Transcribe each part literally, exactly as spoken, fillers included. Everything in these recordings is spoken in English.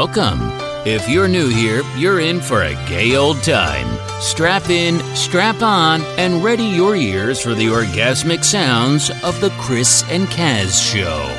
welcome. If you're new here, you're in for a gay old time. Strap in, strap on, and ready your ears for the orgasmic sounds of the Chris and Kaz Show.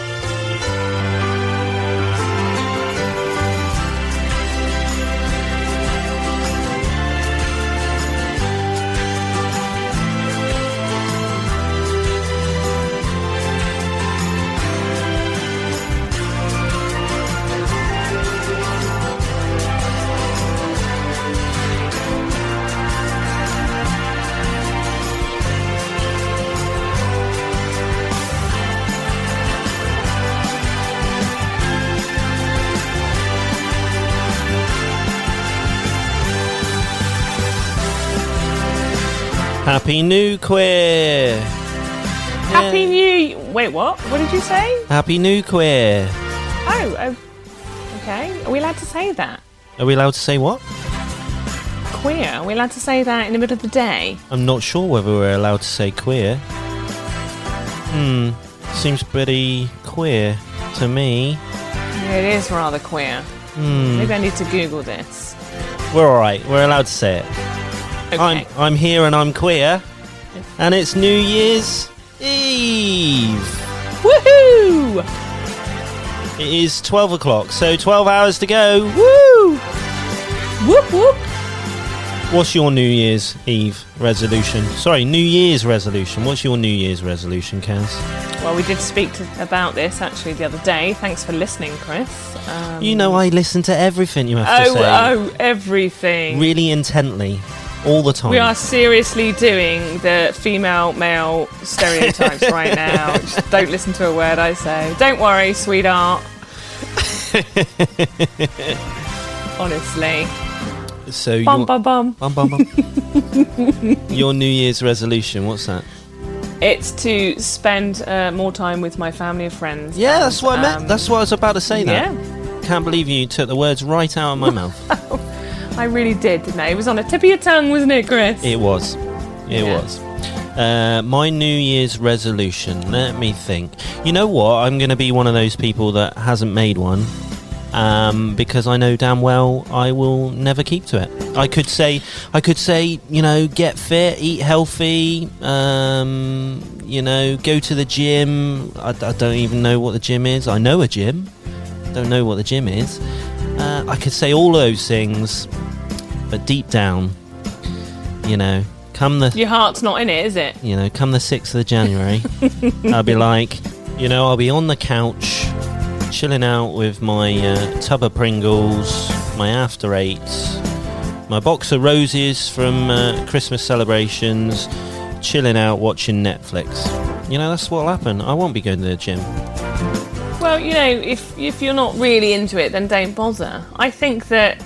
Happy New Queer! Happy Yeah. New... Wait, what? What did you say? Happy New Queer! Oh, oh, okay. Are we allowed to say that? Are we allowed to say what? Queer. Are we allowed to say that in the middle of the day? I'm not sure whether we're allowed to say queer. Hmm, seems pretty queer to me. Yeah, it is rather queer. Hmm, Maybe I need to Google this. we're alright, we're allowed to say it. Okay. I'm, I'm here and I'm queer, and it's New Year's Eve! Woohoo! It is twelve o'clock, so twelve hours to go. Woo! Whoop whoop! What's your New Year's Eve resolution? Sorry, New Year's resolution. What's your New Year's resolution, Kaz? Well, we did speak to, about this actually the other day. Thanks for listening, Chris. Um, You know I listen to everything you have to Oh, say. oh, everything. Really intently. All the time. We are seriously doing the female-male stereotypes right now. Just don't listen to a word I say. Don't worry, sweetheart. Honestly. So Bum, your, bum, bum. bum, bum, bum. Your New Year's resolution, what's that? It's to spend uh, more time with my family and friends. Yeah, and, that's what I meant. um, That's what I was about to say that. Yeah, Can't believe you took the words right out of my mouth. I really did, didn't I? It was on the tip of your tongue, wasn't it, Chris? It was. It Yeah. was. Uh, my New Year's resolution, let me think. You know what? I'm going to be one of those people that hasn't made one. Um, because I know damn well I will never keep to it. I could say, I could say, you know, get fit, eat healthy, um, you know, go to the gym. I, I don't even know what the gym is. I know a gym. Don't know what the gym is. Uh, I could say all those things, but deep down, you know, come the Your heart's not in it, is it? you know, come the sixth of January, I'll be like, you know, I'll be on the couch, chilling out with my uh, tub of Pringles, my After Eights, my box of roses from uh, Christmas celebrations, chilling out watching Netflix. You know, that's what'll happen. I won't be going to the gym. Well, you know, if if you're not really into it, then don't bother. I think that,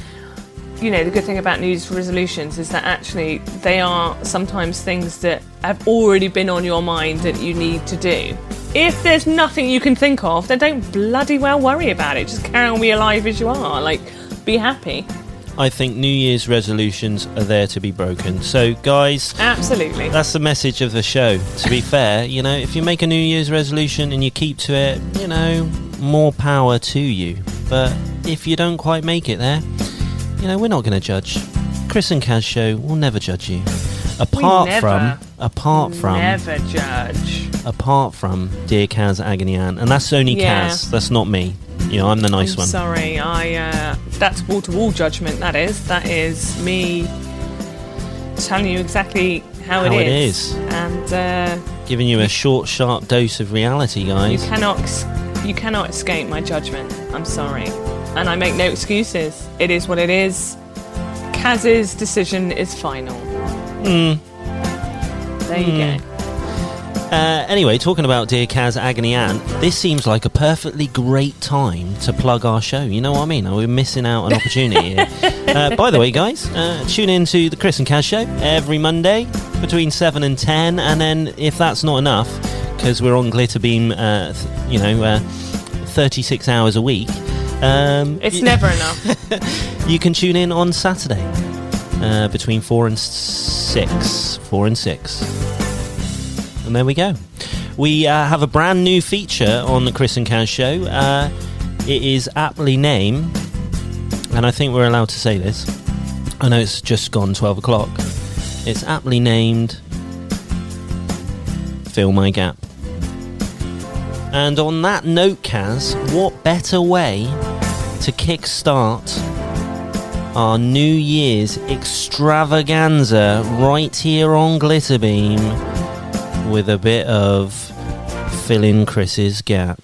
you know, the good thing about New Year's resolutions is that actually they are sometimes things that have already been on your mind that you need to do. If there's nothing you can think of, then don't bloody well worry about it. Just carry on with your life as you are. Like, be happy. I think New Year's resolutions are there to be broken. So, guys, Absolutely. that's the message of the show. To be fair, you know, if you make a New Year's resolution and you keep to it, you know, more power to you. But if you don't quite make it there, you know, we're not going to judge. Chris and Kaz show will never judge you. Apart never, from, apart from, Never judge. apart from Dear Kaz Agony Ann, and that's only Yeah. Kaz. That's not me. You know, I'm the nice I'm one. sorry, I uh, that's wall-to-wall judgment, that is. That is me telling you exactly how, How it it is. is. And uh, Giving you a short, sharp dose of reality, you guys. cannot ex- you cannot escape my judgment. I'm sorry. And I make no excuses. It is what it is. Kaz's decision is final. Mm. There you Mm. go. Uh, anyway, talking about Dear Kaz Agony Ann, this seems like a perfectly great time to plug our show. You know what I mean? We're missing out an opportunity here. Uh, by the way, guys, uh, tune in to the Chris and Kaz show every Monday between seven and ten. And then, if that's not enough, because we're on Glitterbeam, uh, th- you know, uh, thirty-six hours a week. Um, It's y- never enough. You can tune in on Saturday uh, between four and six. Four and six. And there we go. We uh, have a brand new feature on the Chris and Kaz show. Uh, It is aptly named, and I think we're allowed to say this. I know it's just gone twelve o'clock. It's aptly named Fill My Gap. And on that note, Kaz, what better way to kickstart our New Year's extravaganza right here on Glitterbeam with a bit of Fill in Chris's Gap.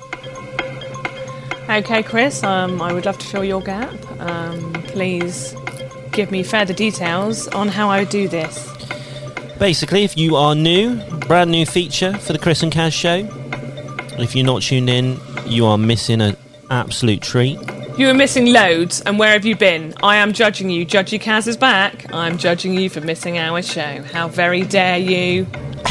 Okay, Chris, um, I would love to fill your gap. Um, please give me further details on how I do this. Basically, if you are new, brand new feature for the Chris and Kaz show. If you're not tuned in, you are missing an absolute treat. You were missing loads, and where have you been? I am judging you. Judgy Kaz is back. I'm judging you for missing our show. How very dare you.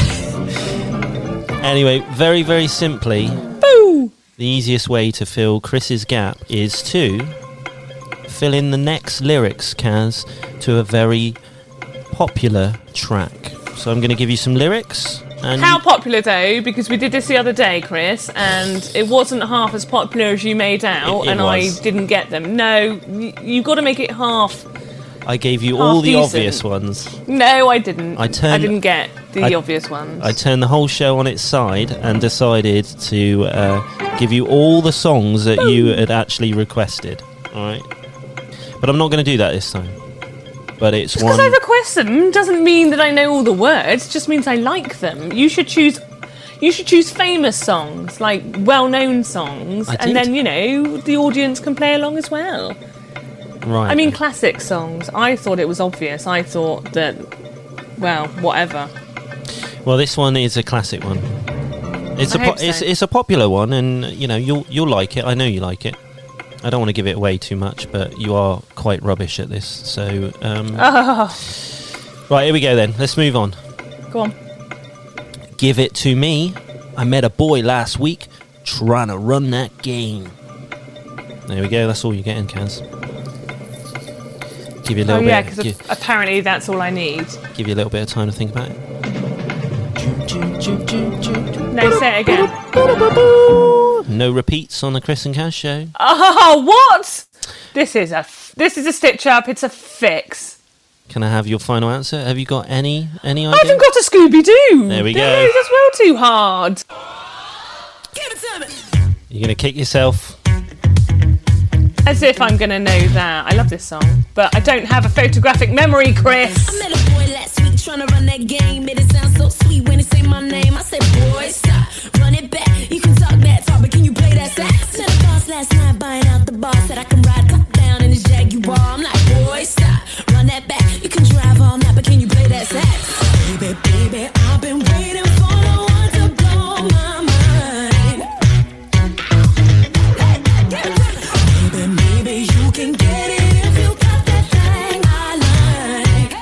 Anyway, very, very simply, Boo! The easiest way to fill Chris's gap is to fill in the next lyrics, Kaz, to a very popular track. So I'm going to give you some lyrics. And How you... popular though? Because we did this the other day, Chris, and it wasn't half as popular as you made out, It- it and was. I didn't get them. No, y- you've got to make it half. I gave you Half all the decent. obvious ones. No, I didn't. I turned- I didn't get the I- obvious ones. I turned the whole show on its side and decided to uh, give you all the songs that you had actually requested. All right, but I'm not going to do that this time. But it's Just one. because I request them doesn't mean that I know all the words. Just means I like them. You should choose. You should choose famous songs, like well-known songs, I and did. then you know the audience can play along as well. Right. I mean, classic songs. I thought it was obvious. I thought that, well, whatever. Well, this one is a classic one. It's I a po- hope so. it's it's a popular one, and you know you'll you'll like it. I know you like it. I don't want to give it away too much, but you are quite rubbish at this. So, um, Oh, right, here we go then. Let's move on. go on. Give it to me. I met a boy last week trying to run that game. There we go. That's all you're getting, Kaz. Give you a Oh little yeah, bit. because Give, apparently that's all I need. give you a little bit of time to think about it. No, say it again. No repeats on the Chris and Kaz show. Oh, what? This is a f- this is a stitch up. It's a fix. Can I have your final answer? Have you got any any I idea? haven't got a Scooby Doo. There we go. That's well too hard. You're gonna kick yourself. As if I'm gonna know that. I love this song, but I don't have a photographic memory, Chris. I met a boy last week trying to run that game. Made it sound so sweet when he say my name. I said, boy, stop, run it back. You can talk that talk, but can you play that sax? Met a boss last night buying out the bar. Said I can ride top down in his Jaguar. I'm like, boy, stop, run that back. You can drive all night, but can you play that sax? Baby, baby, I've been waiting for no one to blow my mind. Baby, maybe you can get it if you got that thing I like.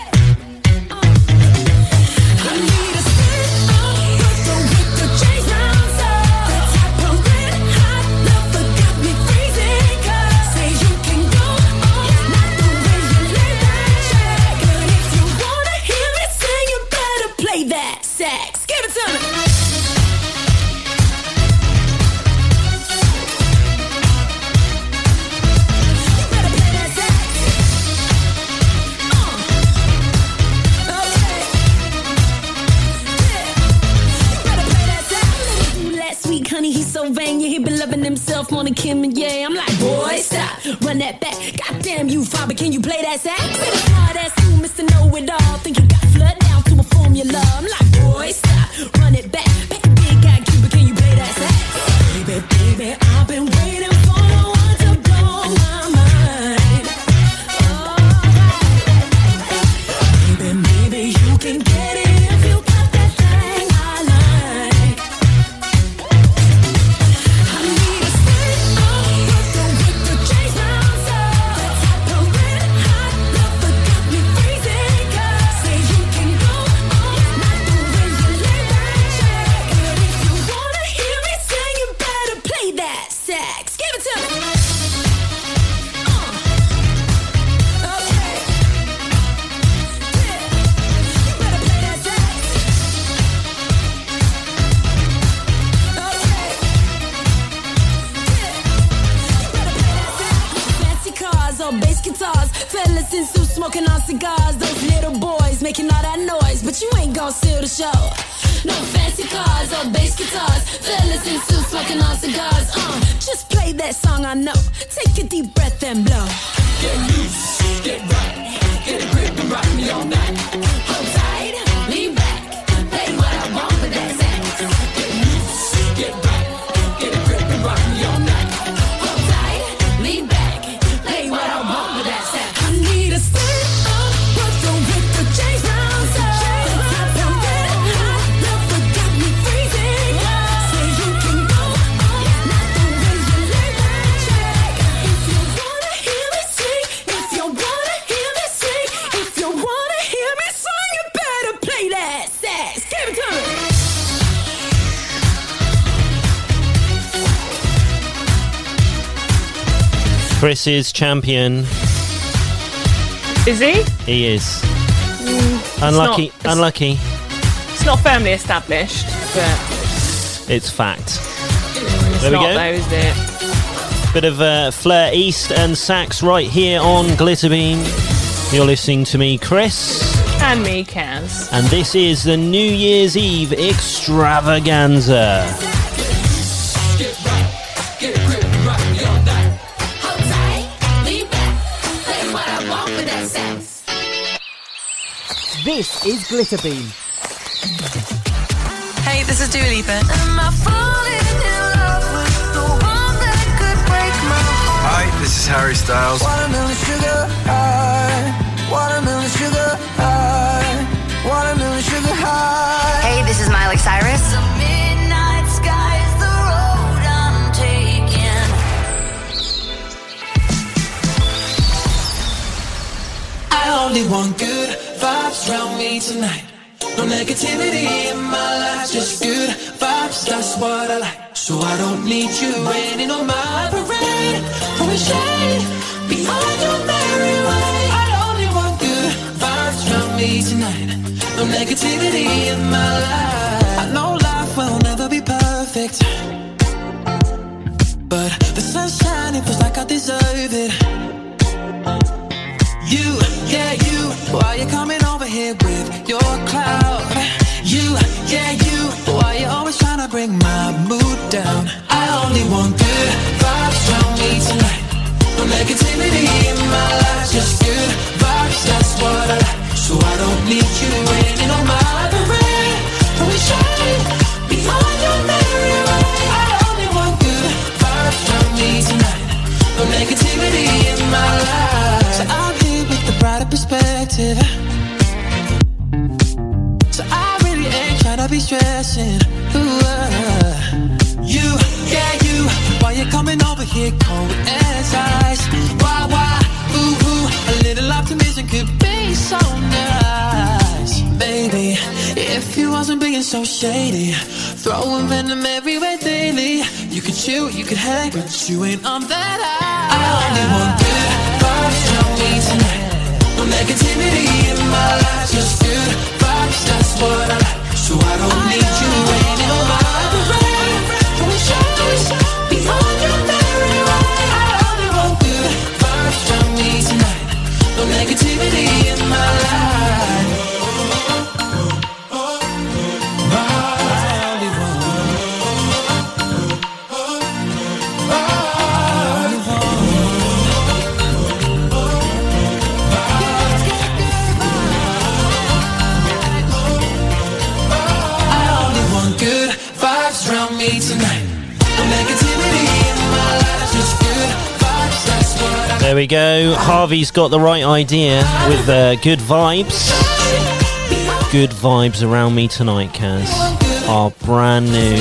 I need a stick up, put the with the chains round up. The type of red hot love that got me freezing. 'Cause say you can go on, not the way you lay that track. But if you wanna hear me sing, you better play that sax. Give it to me. You better play that sax. Uh. Okay. Yeah. You better play that sax. Last week, honey, he's so vain. Yeah, he been loving himself more than Kim and Ye. I'm like, boy, stop, run that back. Goddamn you, father, can you play that sax? Say the smart ass you, Mister Know-It-All. Think you got flood down to a formula. I'm like, boy, stop, run it back. Back a big guy, Cuba, can you play that sax? Baby, baby, I've been waiting for no one to blow my mind. Alright. Baby, maybe you can get it if you got that thing I like. I need a stick up, put the with the chains round up. The type of red hot love that got me Fellas in suits smoking on cigars. Those little boys making all that noise, but you ain't gon' steal the show. No fancy cars or bass guitars. Fellas in suits smoking on cigars. Uh, just play that song I know. Take a deep breath and blow. Get loose, get right, get a grip and rock me all night. Hold tight, lean back, play what I want with that sax. Get loose, get right, get a grip and rock me all night. Hold tight, lean back, play what I want with that sax. I need a stand up, what's wrong with the James Brown sound? I'm getting hot, never got me freezing. Say you can go on, not the way you lay that track. If you wanna hear me sing, if you wanna hear me sing, if you wanna hear me sing, you better play that sax. Give it to me. Chris is champion. Is he? He is. Unlucky. not- it's- unlucky. It's not firmly established, but It's fact. it's There we not go. though, is it? Bit of uh, Flair East and sax right here on Glitterbeam. You're listening to me, Chris, And me, Kaz. and this is the New Year's Eve extravaganza. Hold tight, lean back, play what I want with that sax. This is Glitterbeam. Hey, this is Dua Lipa. Am I falling in love with the one that could break my heart? Hi, this is Harry Styles. Watermelon sugar high, watermelon sugar high, watermelon sugar high. Hey, this is Miley Cyrus. The midnight sky is the road I'm taking. I only want good vibes around me tonight. No negativity in my life, just good vibes, that's what I like. So I don't need you raining on my parade, throwing shade behind your merry way. I only want good vibes around me tonight. No negativity in my life. I know life will never be perfect, but the sunshine, it feels like I deserve it. You, yeah, you, why you coming over here with your cloud? You, yeah, you, why you always trying to bring my mood down? I only want good vibes around me tonight. No negativity in my life, just good vibes, that's what I like. So I don't need you raining on my parade, throwing shade behind your merry way. I only want good vibes around me tonight. No negativity in my life. So I'm here with the brighter perspective. So I really ain't tryna be stressing. Ooh, uh, you, yeah, you. Why you coming over here cold as ice? Why, why? Ooh, ooh. A little optimism could be so nice, baby. If you wasn't being so shady, throwing venom everywhere daily. You could chill, you could hang, but you ain't on that high. I only want good vibes around me tonight. No negativity in my life, just good vibes, that's what I like. So I don't need you raining on my parade, throwing shades behind your merry way. I only want good vibes around me tonight. No negativity in my life. Around me tonight. No negativity in my life, just good vibes, that's what I There we go. Harvey's got the right idea with uh, good vibes. Good vibes around me tonight, Kaz. Our brand new,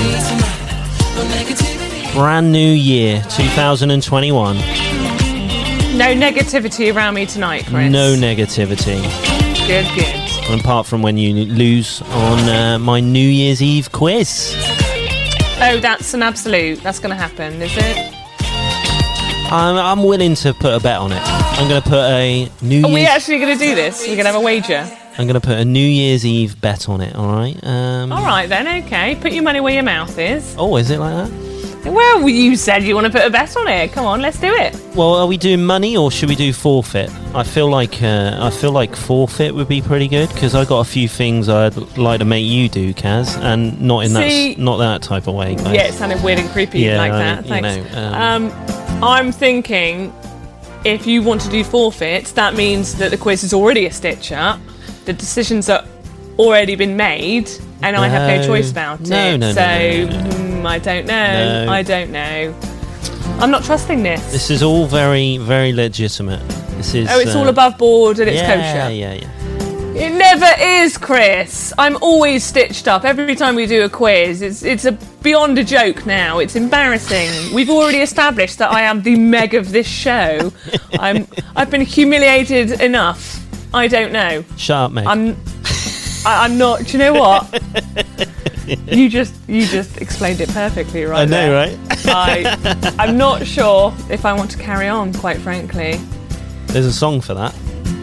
brand new year, two thousand twenty-one. No negativity around me tonight, Chris. No negativity. Good, good. Apart from when you lose on uh, my New Year's Eve quiz. Oh, that's an absolute. That's going to happen, is it? I'm, I'm willing to put a bet on it. I'm going to put a New Are we Year's... actually going to do this? We're going to have a wager? I'm going to put a New Year's Eve bet on it, all right? Um, All right then, okay. Put your money where your mouth is. Oh, is it like that? Well, you said you want to put a bet on it. Come on, let's do it. Well, are we doing money or should we do forfeit? I feel like uh, I feel like forfeit would be pretty good because I got a few things I'd like to make you do, Kaz, and not in See, that not that type of way. Guys. Yeah, it sounded weird and creepy Yeah, like I- that. you Thanks. know, um, um, I'm thinking if you want to do forfeits, that means that the quiz is already a stitch up. The decisions are already been made, and I have no No. choice about No, it. no, no, so no, no, no. mm, I don't know. No. I don't know. I'm not trusting this. This is all very, very legitimate. This is. oh, it's uh, all above board and it's yeah, kosher. Yeah, yeah, It never is, Chris. I'm always stitched up every time we do a quiz. It's it's a beyond a joke now. It's embarrassing. We've already established that I am the Meg of this show. I'm I've been humiliated enough. I don't know. Shut up, mate. I'm I, I'm not. Do you know what? you just you just explained it perfectly, right? I know, there. right? I I'm not sure if I want to carry on. Quite frankly. There's a song for that.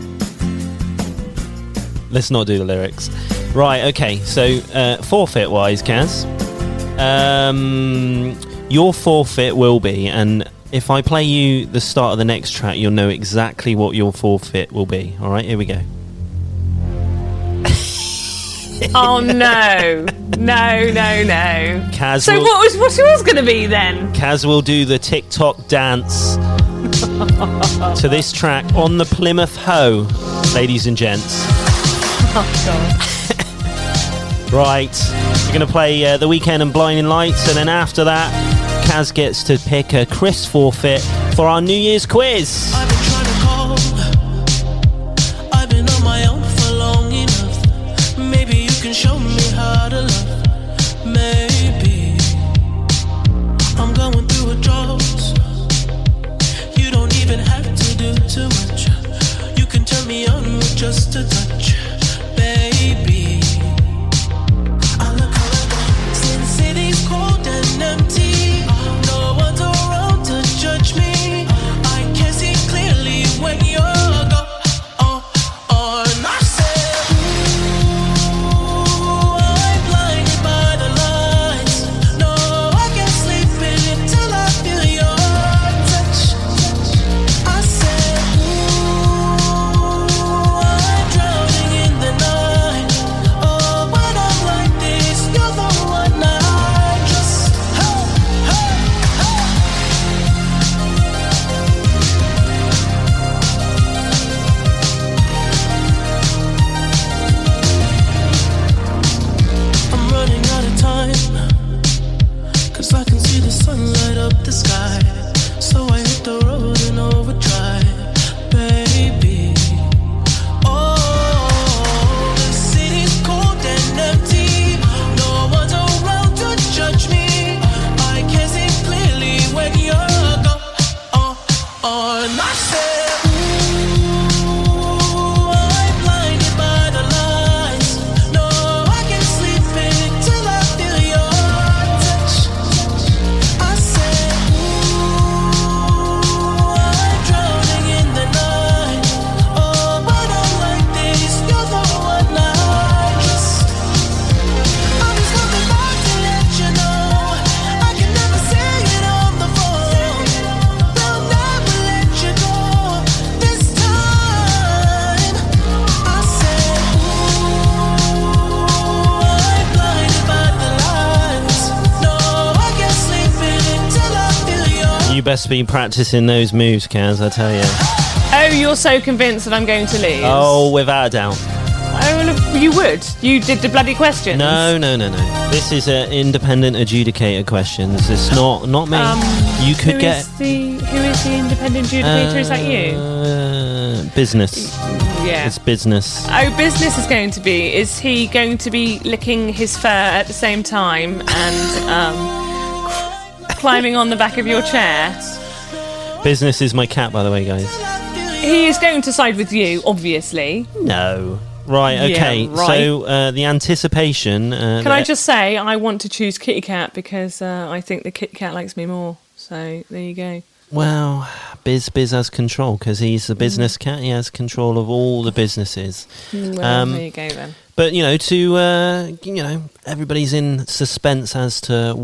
Let's not do the lyrics. Right, okay, so uh, forfeit wise, Kaz, um, your forfeit will be, and if I play you the start of the next track, you'll know exactly what your forfeit will be. All right, here we go. Oh no, no, no, no. Kaz So will, what was what's yours going to be then? Kaz will do the TikTok dance to this track on the Plymouth Hoe, ladies and gents. Oh god. Right, we're going to play uh, The Weeknd and Blinding Lights, and then after that, Kaz gets to pick a Chris forfeit for our New Year's quiz. I've been trying to call. I've been on my own for long enough. Maybe you can show me how to love. Maybe I'm going through a drought. You don't even have to do too much. You can turn me on with just a touch, baby. I look around, since city's cold and empty. No one's around to judge me. I can see clearly when you're gone. Oh, oh, and I said, ooh, I'm blinded by the lights. No, I can't sleep until I feel your touch. I said, ooh, I'm drowning in the night. Oh, when I'm like this, you're the one I trust. Hey, hey, hey. I'm running out of time, 'cause I can see the sun light up the sky. So I hit the road in overdrive, baby. Oh, the city's cold and empty. No one's around to judge me. I can see clearly when you're gone. Oh, oh, and I said, ooh, I'm blinded by the lights. No, I can't sleep until I feel your touch. I said, ooh, I'm drowning in the night. Oh, when I'm like this, you're the one I trust. I'm just coming back to let you know I can never say it on the phone. They'll never let you go this time. I said, ooh, I'm blinded by the lights. No, I can't sleep until I feel your. You best be practicing those moves, Kaz, I tell you. Oh, you're so convinced that I'm going to lose. Oh, without a doubt. Oh, well, you would. You did the bloody questions. No, no, no, no. This is an independent adjudicator questions. It's not not me. Um, you could who get is the who is the independent adjudicator? Is that you? uh, business. Yeah. It's business. Oh, business is going to be. Is he going to be licking his fur at the same time and um, climbing on the back of your chair? Business is my cat, by the way, guys. He is going to side with you, obviously. No. Right, Yeah, okay. right. So uh, the anticipation. Uh, Can I the- just say I want to choose Kitty Cat because uh, I think the Kitty Cat likes me more. So there you go. Well, Biz Biz has control because he's the business cat. He has control of all the businesses. Well, Um, there you go then. But you know, to uh, you know, everybody's in suspense as to what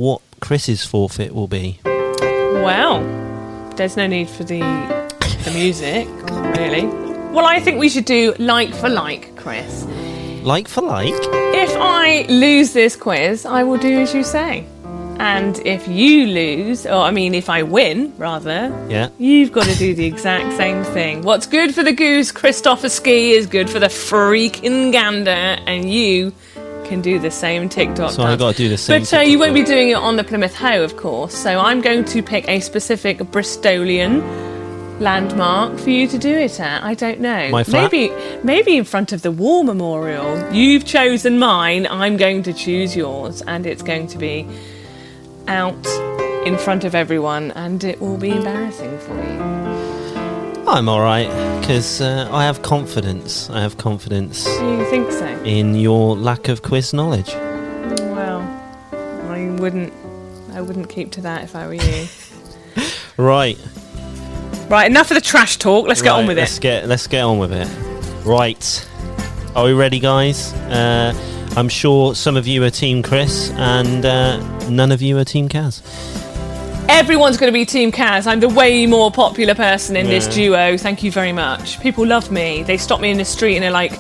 Chris's forfeit will be? Well, there's no need for the the music, really. Well, I think we should do like for like, Chris. Like for like? If I lose this quiz, I will do as you say. And if you lose, or I mean if I win, rather, Yeah. you've got to do the exact same thing. What's good for the goose, Christopher Ski, is good for the freaking gander, and you can do the same TikTok So I've got to do the same But uh, you won't be TikTok. doing it on the Plymouth Hoe, of course, so I'm going to pick a specific Bristolian landmark for you to do it at. I don't know. My flat? Maybe maybe in front of the War Memorial. You've chosen mine, I'm going to choose yours, and it's going to be out in front of everyone, and it will be embarrassing for you. I'm alright, because uh, I have confidence. I have confidence Do you think so? in your lack of quiz knowledge. Well, I wouldn't I wouldn't keep to that if I were you. Right. Right, enough of the trash talk, let's get Right, on with let's it. Get, let's get on with it. Right. Are we ready, guys? Uh, I'm sure some of you are Team Chris, and uh, none of you are Team Kaz. Everyone's going to be Team Kaz. I'm the way more popular person in this Yeah. duo. Thank you very much. People love me. They stop me in the street and they're like,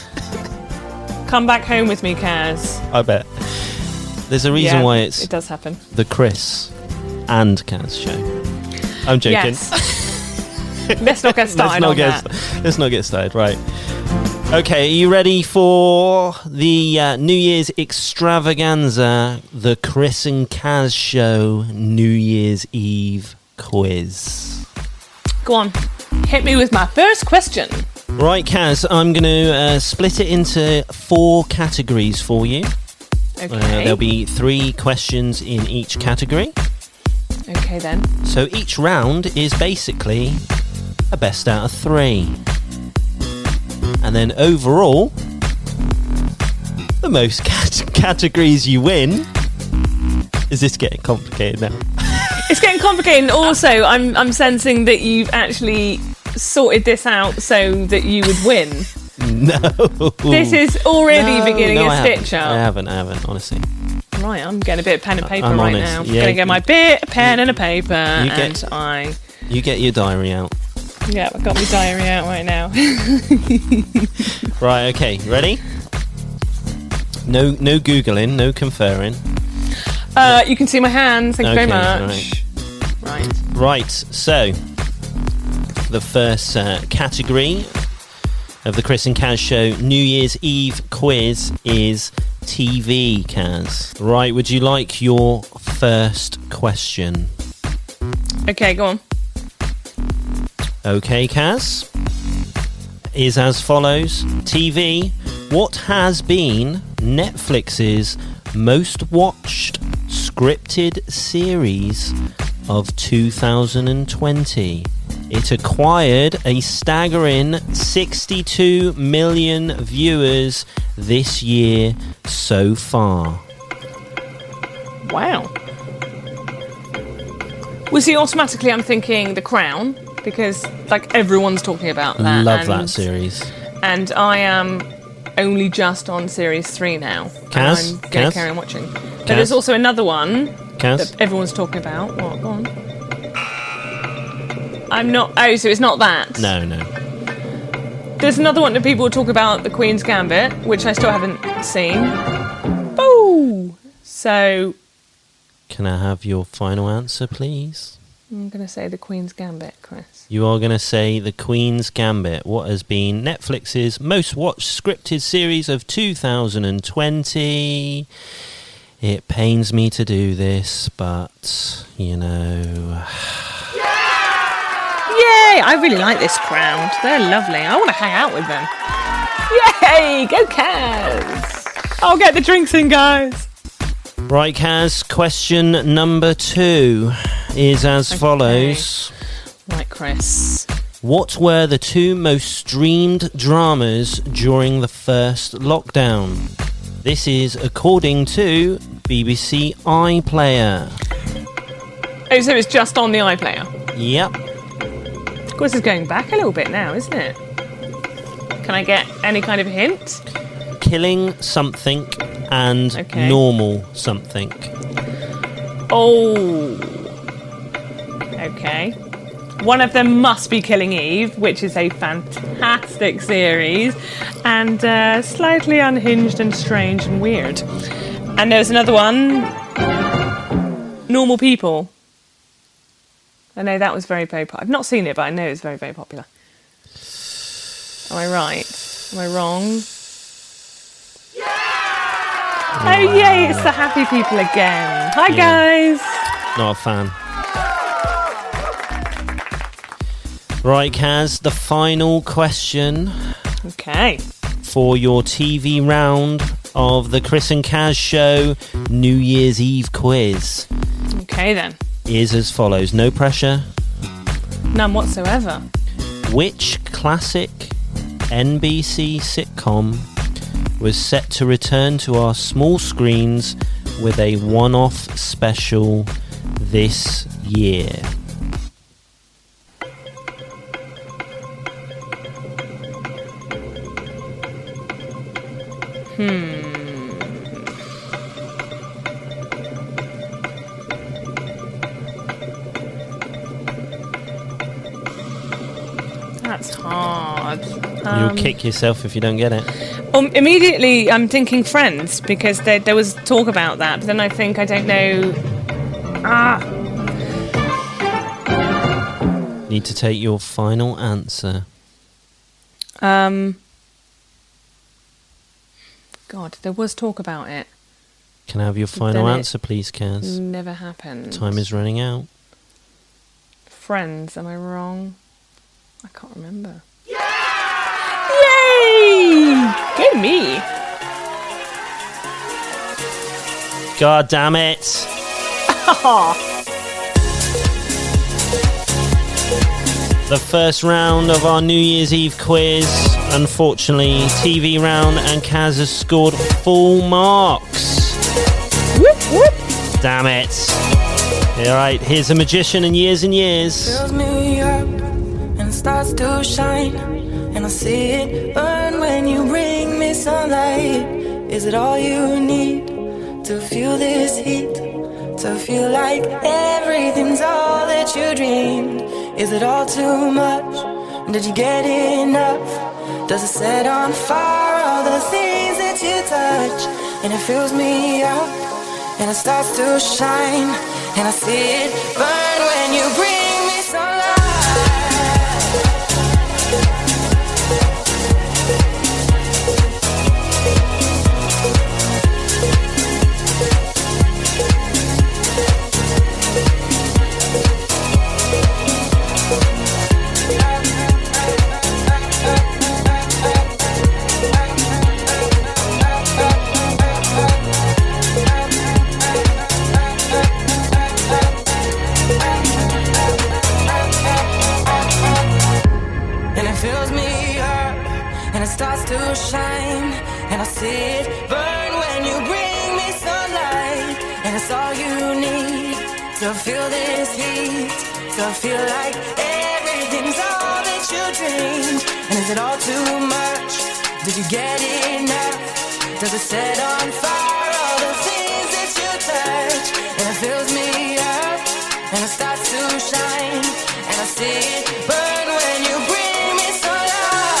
come back home with me, Kaz. I bet. There's a reason Yeah, why it's it does happen. the Chris and Kaz show. I'm joking. Yes. Let's not get started let's not on get that. let's not get started. Right. Okay, are you ready for the uh, New Year's extravaganza, the Chris and Kaz show New Year's Eve quiz? Go on. Hit me with my first question. Right, Kaz, I'm going to uh, split it into four categories for you. Okay. Uh, there'll be three questions in each category. Okay, then. So each round is basically a best out of three. And then overall, the most cat- categories you win. Is this getting complicated now? It's getting complicated. And also, I'm I'm sensing that you've actually sorted this out so that you would win. No. This is already No, beginning no, a I haven't. stitch I up. haven't, I haven't, honestly. Right, I'm getting a bit of pen and paper I'm right honest, now. I'm yeah. going to get my bit of pen and a paper, You get- and I... You get your diary out. Yeah, I've got my diary out right now. Right, okay, ready? No no Googling, no conferring. Uh, you can see my hands, thank you Okay, very much. Right. Right, so the first uh, category of the Chris and Kaz show New Year's Eve quiz is T V, Kaz. Right, would you like your first question? Okay, go on. Okay, Kaz. Is as follows. T V, what has been Netflix's most watched scripted series of two thousand twenty? It acquired a staggering sixty-two million viewers this year so far. Wow. Was he automatically, I'm thinking, The Crown? Because, like, everyone's talking about that. Love and, that series. And I am only just on series three now. Kaz? And I'm going Kaz? to carry on watching. But Kaz? there's also another one Kaz? that everyone's talking about. What? Go on. I'm not... Oh, so it's not that. No, no. There's another one that people talk about, The Queen's Gambit, which I still haven't seen. Boo! So, Can I have your final answer, please? I'm going to say The Queen's Gambit, Chris. You are going to say The Queen's Gambit, what has been Netflix's most watched scripted series of two thousand twenty. It pains me to do this, but, you know... Yay! I really like this crowd. They're lovely. I want to hang out with them. Yay! Go Kaz! I'll get the drinks in, guys. Right, Kaz, question number two is as Okay. follows. Right, Chris. What were the two most streamed dramas during the first lockdown? This is according to B B C iPlayer. Oh, so it's just on the iPlayer. Yep. Of course, it's going back a little bit now, isn't it? Can I get any kind of hint? Killing something and Okay. normal something. Oh. Okay. One of them must be Killing Eve, which is a fantastic series, and uh, slightly unhinged and strange and weird. And there's another one, Normal People. I know that was very, very popular. I've not seen it, but I know it's very, very popular. Am I right? Am I wrong? Yeah! Oh, yay, it's the Happy People again. Hi, Yeah. guys. Not a fan. Right, Kaz, the final question Okay. for your T V round of the Chris and Kaz Show New Year's Eve quiz Okay, then. is as follows. No pressure. None whatsoever. Which classic N B C sitcom was set to return to our small screens with a one-off special this year? Hmm. That's hard. You'll Um, kick yourself if you don't get it. Um, immediately, I'm thinking Friends because there, there was talk about that, but then I think I don't know. Ah, Need to take your final answer. um, God, there was talk about it. Can I have your final Then it- answer, please, Kaz? Never happened. Time is running out. Friends, am I wrong? I can't remember. Yay! Go me. God damn it! The first round of our New Year's Eve quiz, unfortunately, T V round, and Kaz has scored full marks. Whoop, whoop. Damn it. Alright, here's a magician in years and years. Fills me up and starts to shine, and I see it burn when you bring me sunlight. Is it all you need to feel this heat? To feel like everything's all that you dreamed? Is it all too much? Did you get enough? Does it set on fire all the things that you touch? And it fills me up and it starts to shine, and I see it burn when you bring me sunlight. Starts to shine, and I see it burn when you bring me sunlight. And it's all you need to feel this heat, to feel like everything's all that you dreamed. And is it all too much? Did you get enough? Does it set on fire all the things that you touch? And it fills me up, and it starts to shine, and I see it burn when you bring me sunlight.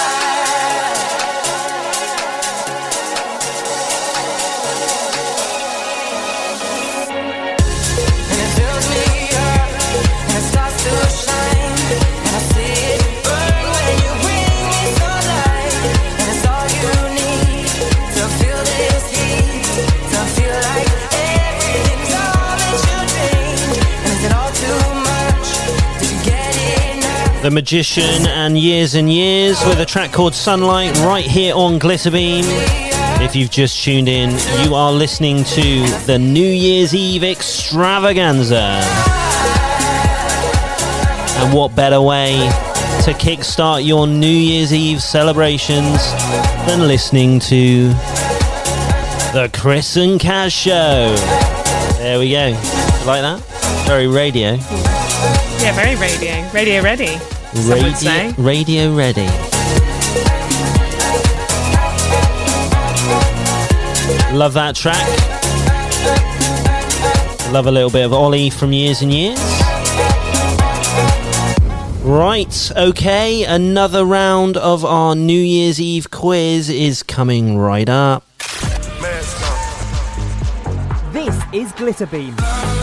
The Magician and Years and Years with a track called Sunlight right here on Glitterbeam. If you've just tuned in, you are listening to the New Year's Eve extravaganza. And what better way to kickstart your New Year's Eve celebrations than listening to the Chris and Kaz Show. There we go. Like that? Very radio. Yeah, very radio. Radio ready, some would say. Radio, radio ready. Love that track. Love a little bit of Ollie from Years and Years. Right, okay, another round of our New Year's Eve quiz is coming right up. This is Glitterbeam.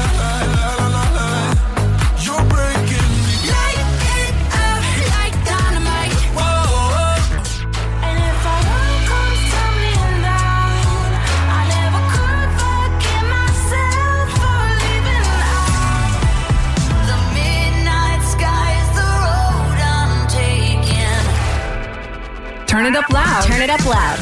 Turn it up loud. Turn it up loud.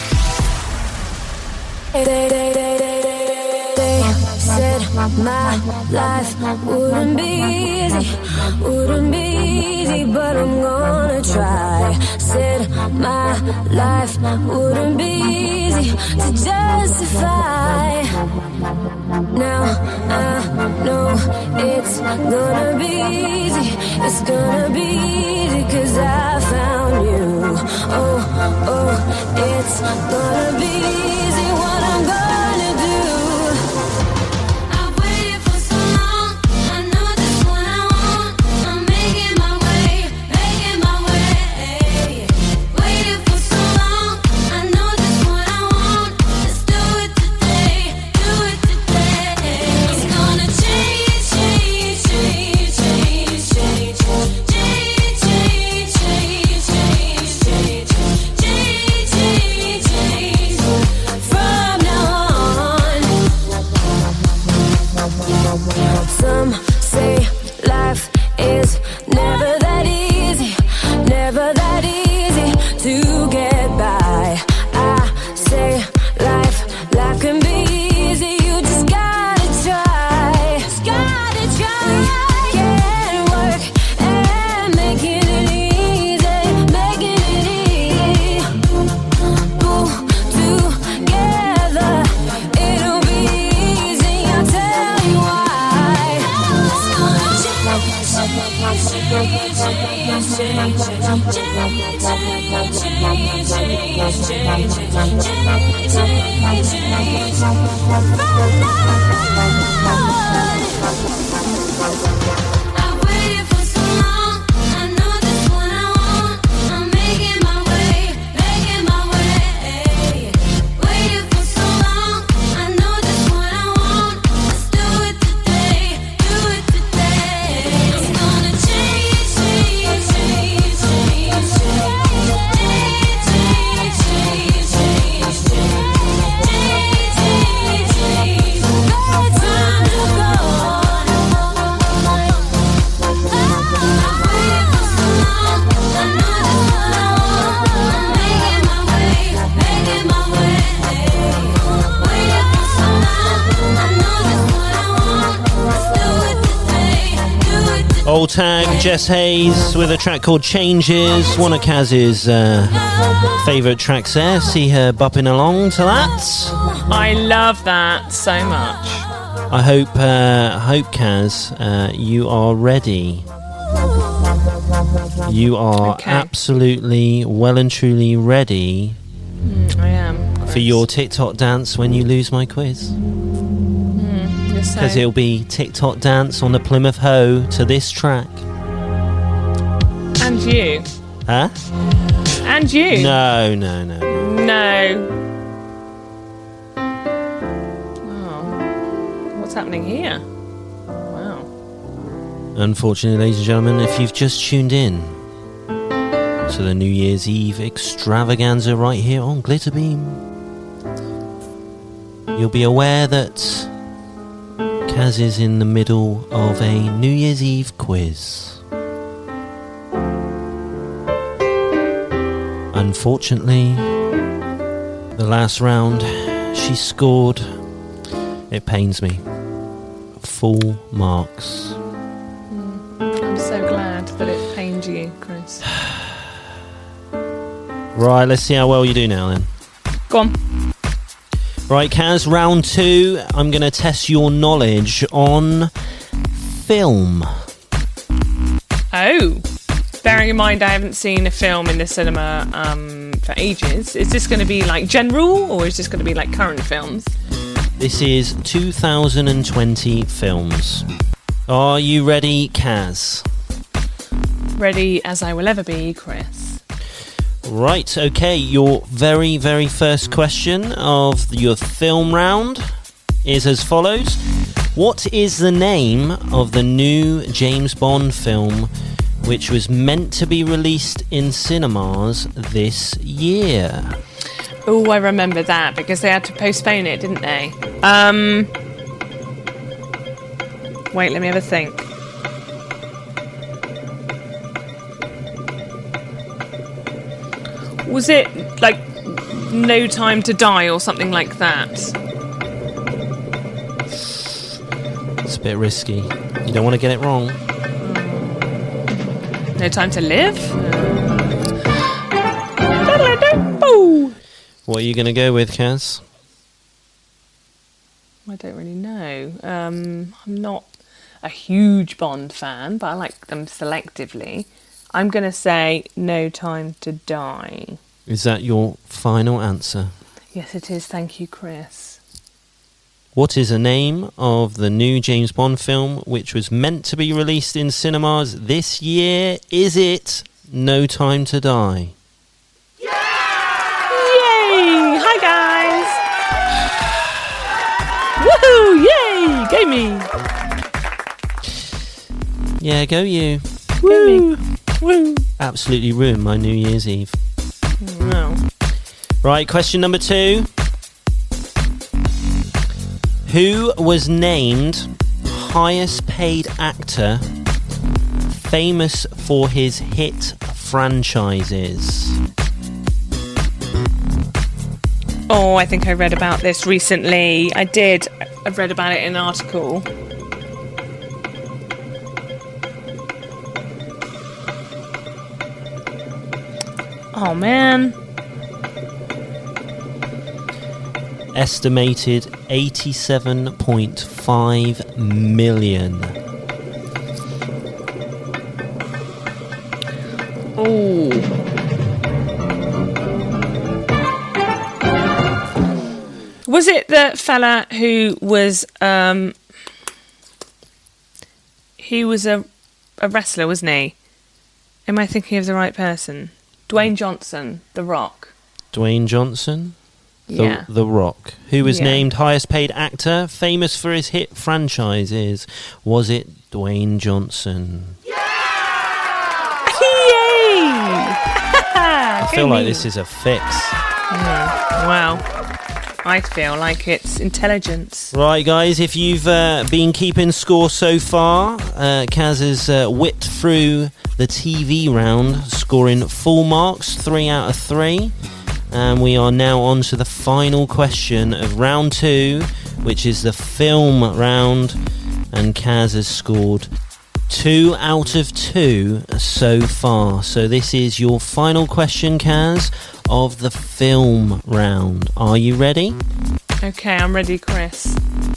They, they, they, they, they said my life wouldn't be easy, wouldn't be easy, but I'm gonna try. Said my life wouldn't be easy to justify. Now I know it's gonna be easy, it's gonna be easy, cause I found you. Oh, oh, it's gonna be easy what I'm gonna do. I've waited for so long, I know this one I want. I'm making my way, making my way. Waited for so long, I know this one I want. Let's do it today, do it today. It's gonna change, change, change, change, change, change, change, change, change, change, change, change, change. From now on. Some say life is never that easy, never that easy to get by. I say life, life can be easy, you just gotta try, just gotta try. Get work and making it easy, making it easy. Pull together, it'll be easy, I'll tell you why. It's gonna change, change, change, change, change, change, change, change, from now on. I've waited for so long, I know this one I want. I'm making my way, making my way. Waited for so long, I know this one I want. Let's do it today, do it today. It's gonna change, change, change, change, change, change, change, change, change, change, change. No time to go on. I've waited for so long, I know this one I want. I'm making my way, making my way. Waited for so long, I know this one I want. Let's do it today, do it today. Old Tag, Jess Hayes with a track called Changes, one of Kaz's uh, favourite tracks there. See her bopping along to that. I love that so much. I hope, uh, hope Kaz, uh, you are ready. You are Okay. absolutely well and truly ready I am. for your TikTok dance when you lose my quiz. You're so- Because it'll be TikTok dance on the Plymouth Hoe to this track. And you. Huh? And you. No, no, no. No. Oh. What's happening here? Wow. Unfortunately, ladies and gentlemen, if you've just tuned in to the New Year's Eve extravaganza right here on Glitterbeam, you'll be aware that Kaz is in the middle of a New Year's Eve quiz. Unfortunately, the last round she scored, it pains me, full marks. I'm so glad that it pained you, Chris. Right, let's see how well you do now then. Go on. Right, Kaz, round two, I'm going to test your knowledge on film. Oh. Bearing in mind I haven't seen a film in the cinema um, for ages, is this going to be like general or is this going to be like current films? This is two thousand twenty films. Are you ready, Kaz? Ready as I will ever be, Chris. Right, okay, your very, very first question of your film round is as follows. What is the name of the new James Bond film which was meant to be released in cinemas this year? Oh, I remember that because they had to postpone it, didn't they? Um, wait, let me have a think. Was it like No Time to Die or something like that? It's a bit risky. You don't want to get it wrong. No Time to Live? What are you going to go with, Kaz? I don't really know. Um, I'm not a huge Bond fan, but I like them selectively. I'm going to say No Time to Die. Is that your final answer? Yes, it is. Thank you, Chris. What is the name of the new James Bond film which was meant to be released in cinemas this year? Is it No Time to Die? Yay! Hi, guys! Woohoo! Yay! Go me! Yeah, go you. Woo! Woo! Absolutely ruined my New Year's Eve. No. Right, question number two. Who was named highest paid actor famous for his hit franchises? Oh, I think I read about this recently. I did. I've read about it in an article. Oh, man. Estimated eighty-seven point five million. Oh. Was it the fella who was um he was a a wrestler, wasn't he? Am I thinking of the right person? Dwayne Johnson, The Rock. Dwayne Johnson? The, Yeah. the Rock. Who was Yeah. named highest paid actor famous for his hit franchises? Was it Dwayne Johnson? Yay! I feel like this is a fix. Wow. I feel like it's intelligence. Right, guys, if you've uh, been keeping score so far, uh, Kaz has uh, whipped through the T V round, scoring full marks, three out of three. And we are now on to the final question of round two, which is the film round. And Kaz has scored two out of two so far. So this is your final question, Kaz, of the film round. Are you ready? Okay, I'm ready, Chris.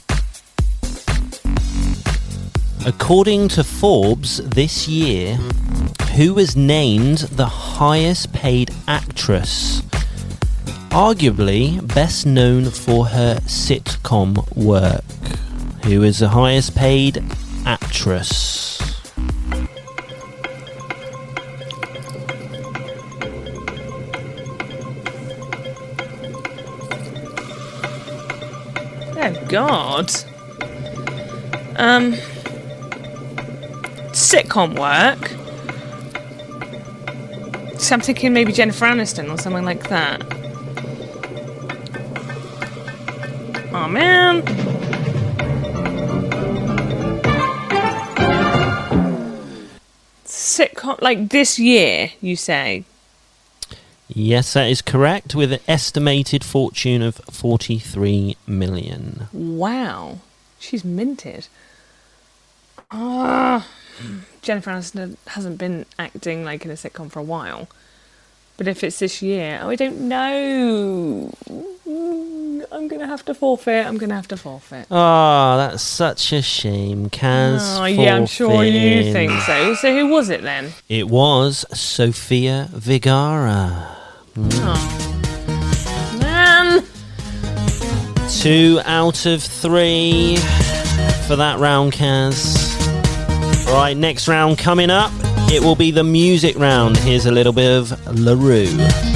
According to Forbes this year, who was named the highest paid actress? Arguably best known for her sitcom work. Who is the highest paid actress? Oh, God. Um, sitcom work. So I'm thinking maybe Jennifer Aniston or something like that. Oh, man. Sitcom, like this year, you say? Yes, that is correct, with an estimated fortune of forty-three million. Wow. She's minted. Ah, Jennifer Aniston hasn't been acting like in a sitcom for a while. But if it's this year, oh, I don't know. Mm, I'm going to have to forfeit. I'm going to have to forfeit. Oh, that's such a shame. Kaz Oh, yeah, I'm sure you forfeiting. think so. So who was it then? It was Sofia Vergara. Oh, man. Two out of three for that round, Kaz. Right, next round coming up. It will be the music round. Here's a little bit of LaRue.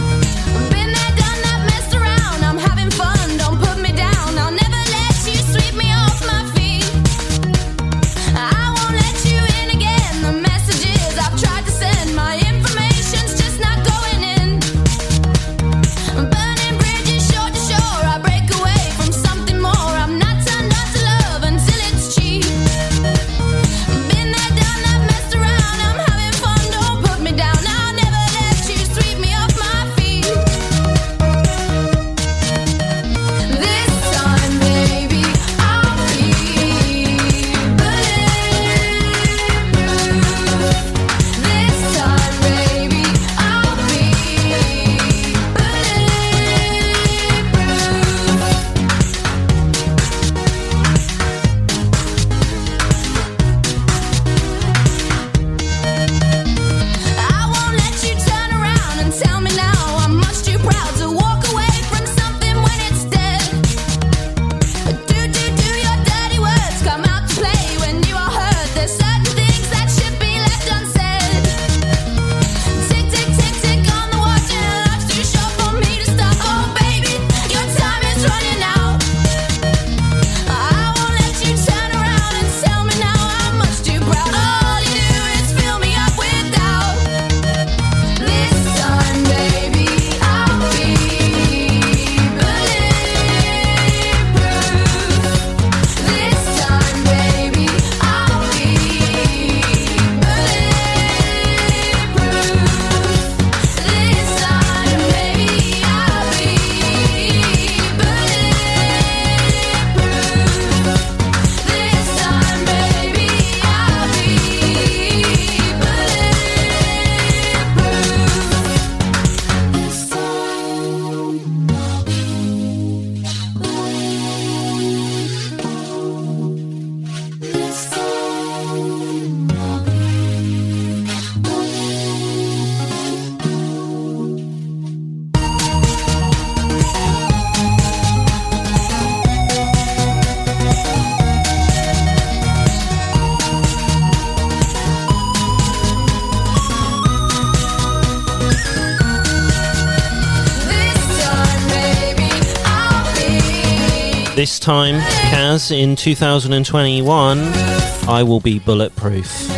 This time, Kaz, in two thousand twenty-one, I will be bulletproof.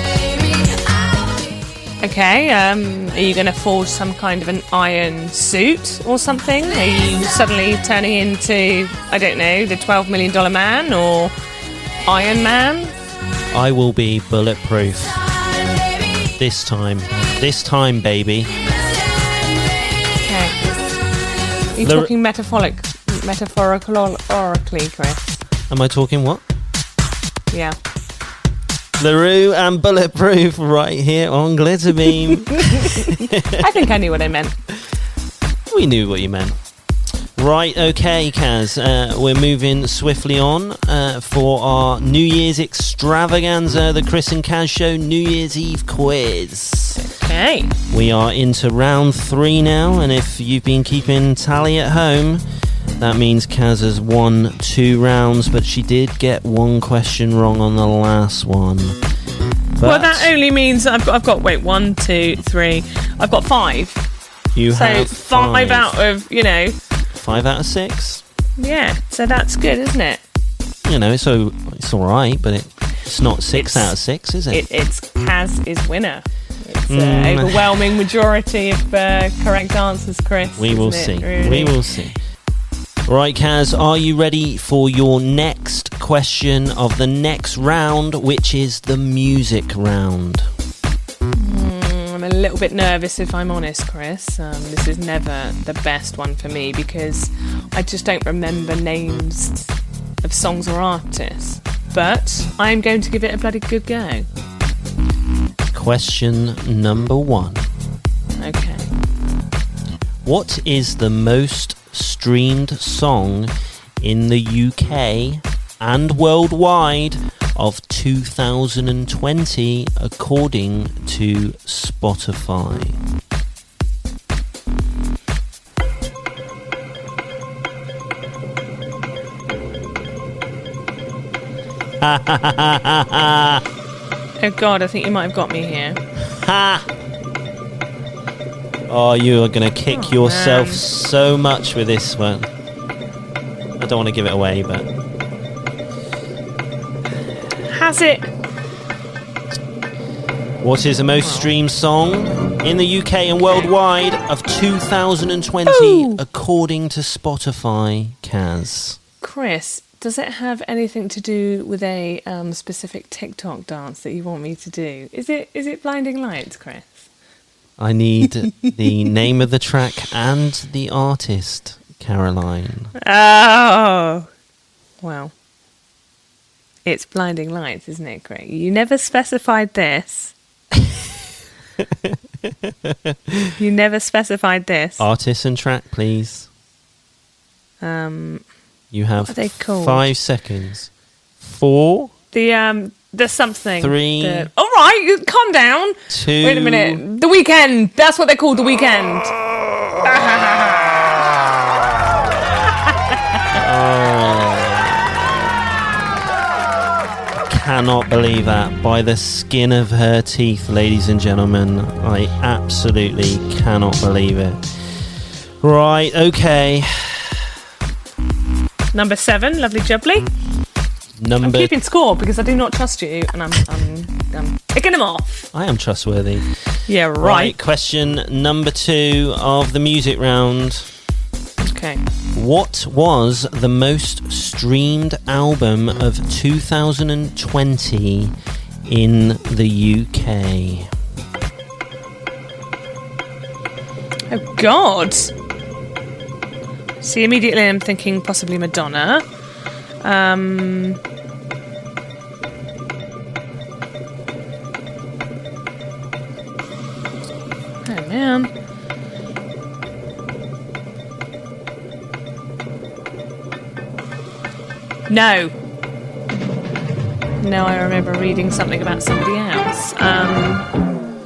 Okay, um, are you going to forge some kind of an iron suit or something? Are you suddenly turning into, I don't know, the twelve million dollars man or Iron Man? I will be bulletproof. This time. This time, baby. Okay. Are you There- talking metaphoric, metaphorically, Chris? Am I talking what? Yeah. LaRue and Bulletproof right here on Glitterbeam. I think I knew what I meant. We knew what you meant. Right, okay, Kaz. Uh, we're moving swiftly on uh, for our New Year's extravaganza, the Chris and Kaz Show New Year's Eve quiz. Okay. We are into round three now, and if you've been keeping tally at home, that means Kaz has won two rounds, but she did get one question wrong on the last one. But Well, that only means I've got, I've got, wait, one, two, three. I've got five. you So have five out of, you know, five out of six. yeah. So that's good, isn't it? You know, so it's all right, but it, it's not six It's- out of six, is it? it it's Kaz is winner. It's an Mm. overwhelming majority of uh, correct answers, Chris. we will isn't it, see. really? We will see. Right, Kaz, are you ready for your next question of the next round, which is the music round? Mm, I'm a little bit nervous, if I'm honest, Chris. Um, this is never the best one for me because I just don't remember names of songs or artists. But I'm going to give it a bloody good go. Question number one. Okay. What is the most streamed song in the U K and worldwide of two thousand twenty according to Spotify? Oh God, I think you might have got me here. Ha! Oh, you are going to kick Oh, yourself man. so much with this one. I don't want to give it away, but... Has it? What is the most streamed song in the U K and worldwide of two thousand twenty, Ooh. according to Spotify, Kaz? Chris, does it have anything to do with a um, specific TikTok dance that you want me to do? Is it is it Blinding Lights, Chris? I need the name of the track and the artist, Caroline. Oh, well, it's Blinding Lights, isn't it, Greg? You never specified this. You never specified this. Artist and track, please. Um, You have What are they called? five seconds. Four, the um, the something. Three. The, all right, you calm down. two... Wait a minute. The Weekend. That's what they're called. The Weekend. Cannot believe that. By the skin of her teeth, ladies and gentlemen. I absolutely cannot believe it. Right, okay. Number seven. Lovely jubbly. I'm Number... keeping score because I do not trust you, and I'm I'm, I'm picking them off. I am trustworthy. Yeah, right. Right, question number two of the music round. Okay. What was the most streamed album of two thousand twenty in the U K? Oh God. See, immediately I'm thinking possibly Madonna. Um. Oh man. No. No, I remember reading something about somebody else. Um,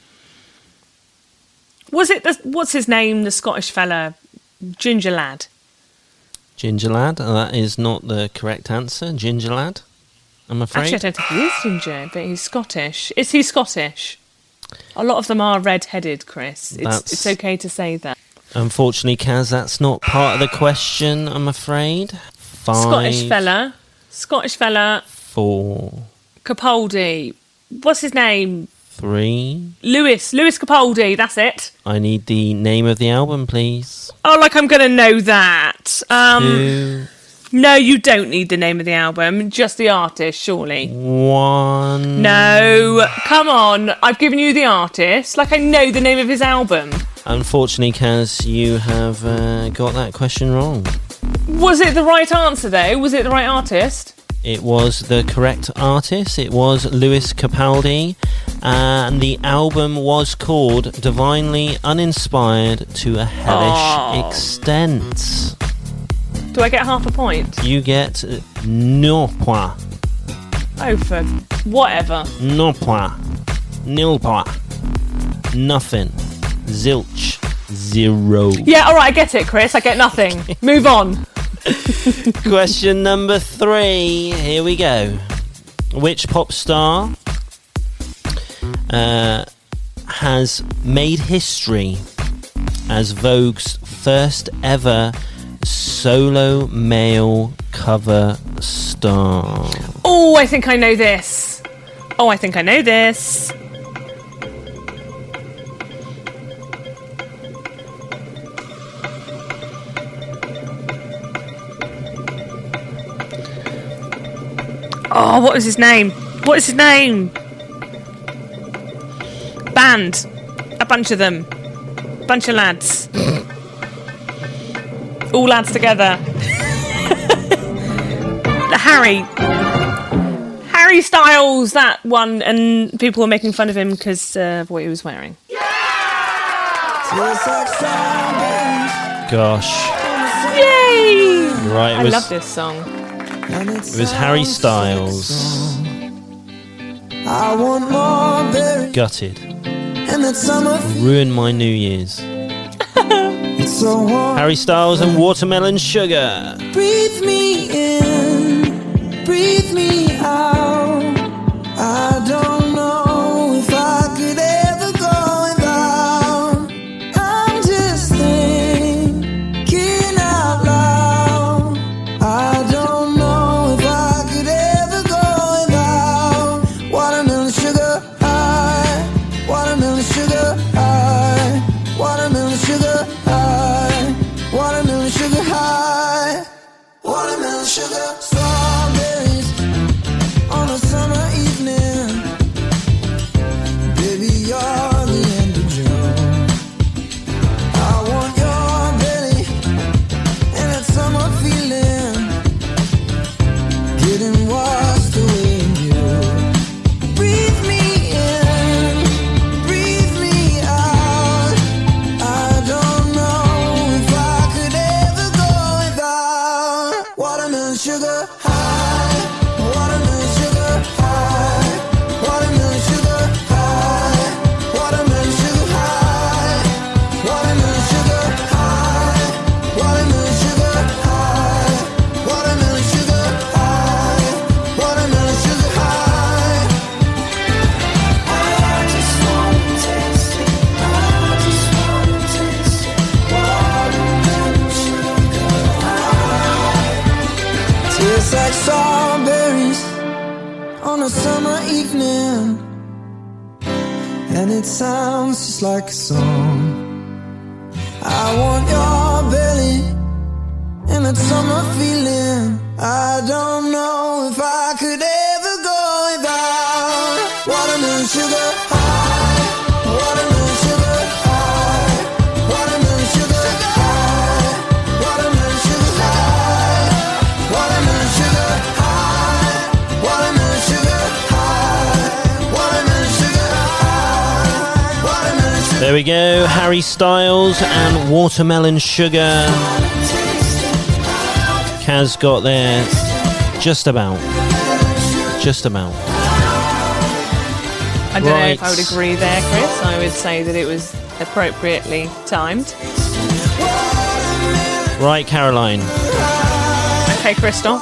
was it the, what's his name, the Scottish fella, Ginger Lad? Ginger Lad? Uh, That is not the correct answer. Ginger Lad, I'm afraid. Actually, I don't think he is ginger, but he's Scottish. Is he Scottish? A lot of them are red-headed, Chris. It's, That's- it's okay to say that. Unfortunately, Kaz, that's not part of the question, I'm afraid. Five, Scottish fella. Scottish fella. four, Capaldi. What's his name? three. Lewis. Lewis Capaldi. That's it. I need the name of the album, please. Oh, like I'm going to know that. Um, Two, no, you don't need the name of the album. Just the artist, surely. one. No. Come on. I've given you the artist. Like I know the name of his album. Unfortunately, Kaz, you have uh, got that question wrong. Was it the right answer, though? Was it the right artist? It was the correct artist. It was Lewis Capaldi. And the album was called Divinely Uninspired to a Hellish Oh. Extent. Do I get half a point? You get uh, no point. Oh, for whatever. No point. Nil point. Nothing. Zilch. Zero. Yeah, all right, I get it, Chris. I get nothing. Move on. Question number three. Here we go. Which pop star uh, has made history as Vogue's first ever solo male cover star? Oh, I think I know this. Oh, I think I know this. Oh, what was his name? What is his name? Band. A bunch of them. Bunch of lads. All lads together. Harry. Harry Styles, that one. And people were making fun of him because uh, of what he was wearing. Gosh. Yay! Right, it I was, love this song. it was Harry Styles. I want more berry Gutted. and that summer Ruined my New Year's. it's so warm. Harry Styles and Watermelon Sugar. Breathe me in. breathe me out. I don't know if I could ever go without. I'm just thinking out loud. I don't know if I could ever go without. Watermelon sugar high, watermelon sugar high, watermelon sugar high, watermelon sugar high, watermelon sugar. Strawberries on a summer evening. Baby, you're the end of June. I want your belly and that summer feeling, getting washed away in you. Breathe me in, breathe me out. I don't know if I could ever go without. Watermelon sugar high, watermelon sugar high, watermelon sugar high, watermelon sugar high, watermelon sugar high, watermelon sugar high, watermelon sugar high, watermelon sugar high. I just wanna taste it, I just wanna taste it, watermelon sugar high. Tastes like strawberries on a summer evening, and it sounds just like a song. I want your belly and that summer feeling. I don't know if I could ever go without. Watermelon sugar high, watermelon sugar high, watermelon sugar high, watermelon sugar high, watermelon sugar high, watermelon sugar high, watermelon sugar high, watermelon sugar. There we go, Harry Styles and Watermelon Sugar. Kaz got there just about. Just about. I don't know Right. if I would agree there, Chris. I would say that it was appropriately timed. Right, Caroline. Okay, Crystal.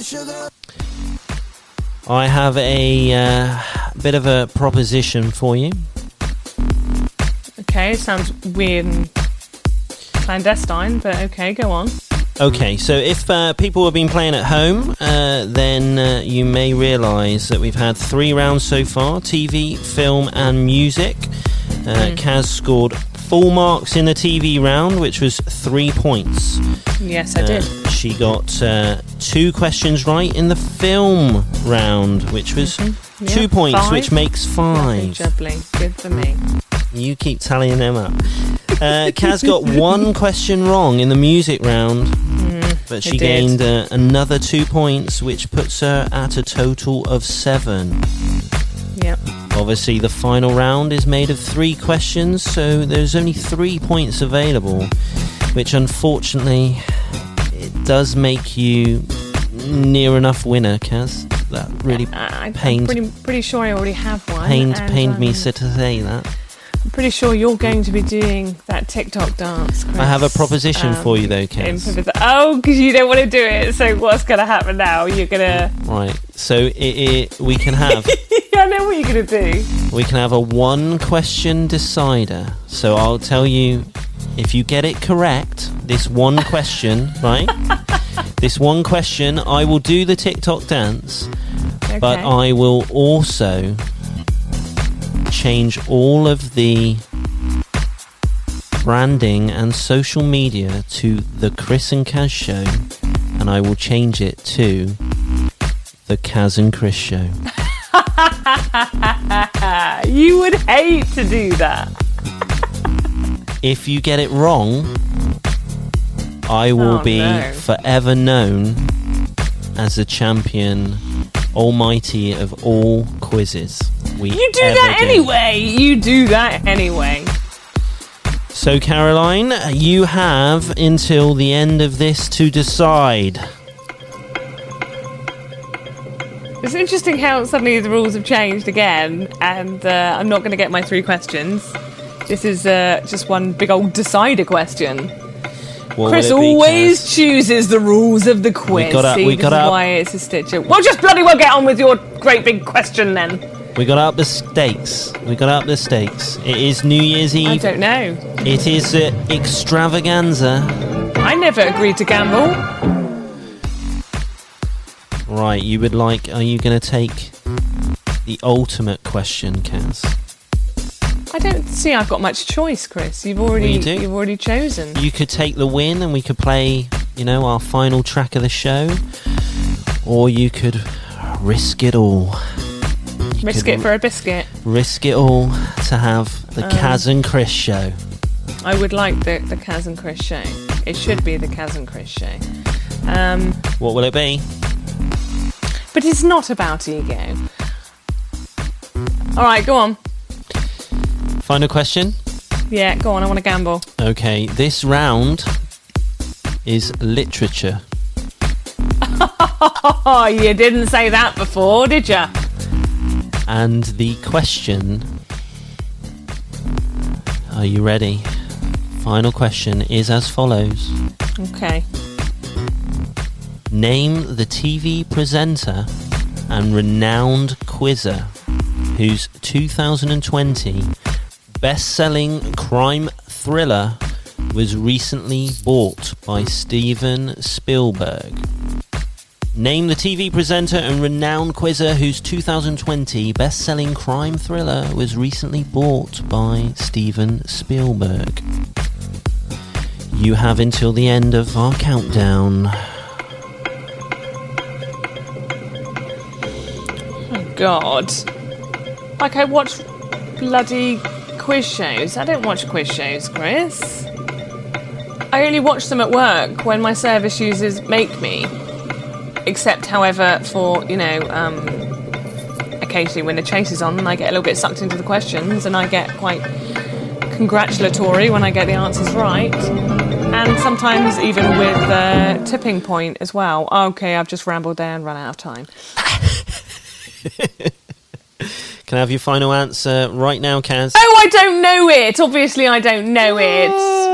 I have a uh, bit of a proposition for you. Okay, it sounds weird and clandestine, but okay, go on. Okay, so if uh, people have been playing at home, uh, then uh, you may realise that we've had three rounds so far, T V, film and music. Uh, Mm. Kaz scored full marks in the T V round, which was three points. Yes, I Uh, did. She got uh, two questions right in the film round, which was Mm-hmm. two Yeah, points, five. which makes five. Jubbly. Good for me. You keep tallying them up. Uh, Kaz got one question wrong in the music round, but she I did. gained uh, another two points, which puts her at a total of seven. Yep. Obviously, the final round is made of three questions, so there's only three points available, which unfortunately, it does make you near enough winner, Kaz. That really I, I'm pained, pretty, pretty sure I already have one. pained, and, pained me um, so to say that. I'm pretty sure you're going to be doing that TikTok dance, Chris. I have a proposition Um, for you, though, in Kaz. Pivot- Oh, because you don't want to do it. So what's going to happen now? You're going to... Right, so it, it, we can have I know what you're going to do. we can have a one question decider. So I'll tell you, if you get it correct, this one question, right? This one question, I will do the TikTok dance, Okay. but I will also change all of the branding and social media to the Chris and Kaz Show, and I will change it to the Kaz and Chris Show. You would hate to do that. If you get it wrong, I will Oh, be no. forever known as the champion almighty of all quizzes we You do ever that did. anyway. You do that anyway. So, Caroline, you have until the end of this to decide. It's interesting how suddenly the rules have changed again, and uh, I'm not going to get my three questions. This is uh, just one big old decider question. What Chris will it be, always Kaz? chooses the rules of the quiz. We got up- See, we this got is up- why it's a Stitcher. Well, just bloody well get on with your great big question then. We got up the stakes. We got up the stakes. It is New Year's I Eve. don't know. It is uh, extravaganza. I never agreed to gamble. Right, you would like... Are you going to take the ultimate question, Kaz? I don't see I've got much choice, Chris. You've already Well, you do. you've already chosen. You could take the win and we could play, you know, our final track of the show. Or you could risk it all. You Risk could it for a biscuit. Risk it all to have the Um, Kaz and Chris show. I would like the, the Kaz and Chris show. It should be the Kaz and Chris show. Um, What will it be? but it's not about ego. Alright, go on. Final question? Yeah, go on, I want to gamble. Okay, this round is literature. Oh, you didn't say that before, did you? And the question... Are you ready? Final question is as follows. Okay. Name the T V presenter and renowned quizzer whose two thousand twenty best-selling crime thriller was recently bought by Steven Spielberg. Name the T V presenter and renowned quizzer whose two thousand twenty best-selling crime thriller was recently bought by Steven Spielberg. You have until the end of our countdown. Oh, God. Like, I watch bloody quiz shows. I don't watch quiz shows, Chris. I only watch them at work when my service users make me. Except, however, for, you know, um, occasionally when the chase is on, and I get a little bit sucked into the questions, and I get quite congratulatory when I get the answers right. And sometimes even with uh, tipping point as well. Okay, I've just rambled there and run out of time. Can I have your final answer right now, Kaz? Oh, I don't know it! Obviously, I don't know it.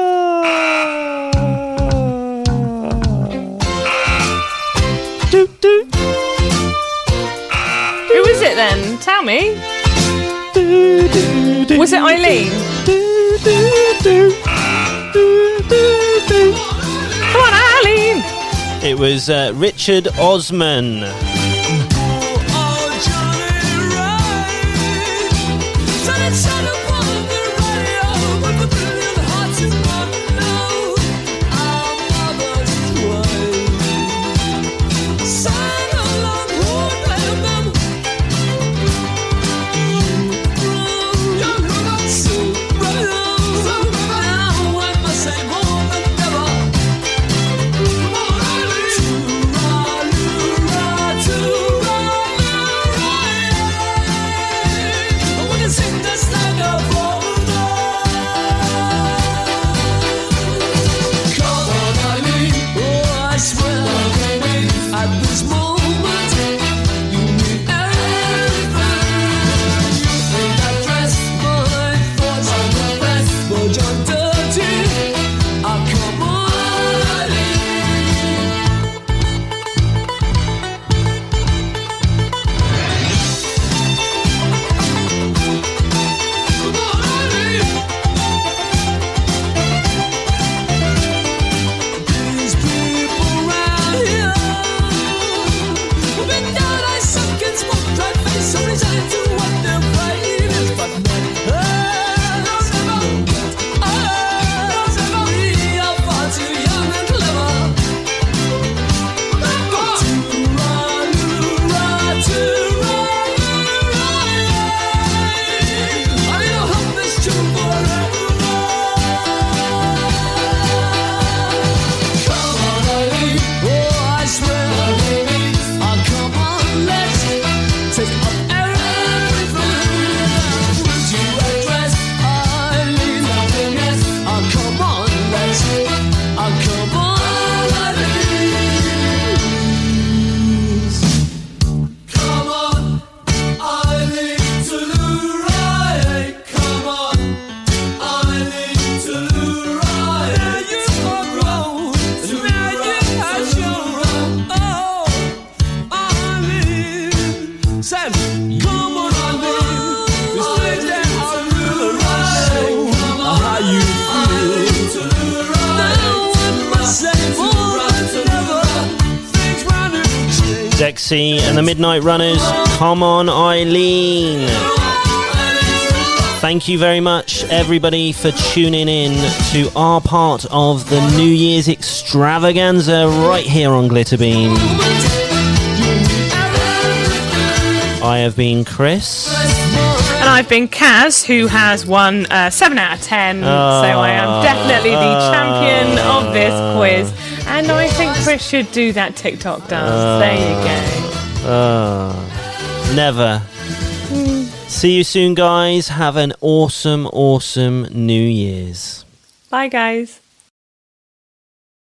Who is it then? Tell me. Was it Eileen? Come on, Eileen! It was uh, Richard Osman. Dexy and the Midnight Runners, Come On Eileen. Thank you very much, everybody, for tuning in to our part of the New Year's extravaganza right here on Glitterbeam. I have been Chris. And I've been Kaz, who has won uh, seven out of ten, uh, so I am definitely the uh, champion of this quiz. And I think Chris should do that TikTok dance. Uh, there you go. Uh, never. Mm. See you soon, guys. Have an awesome, awesome New Year's. Bye, guys.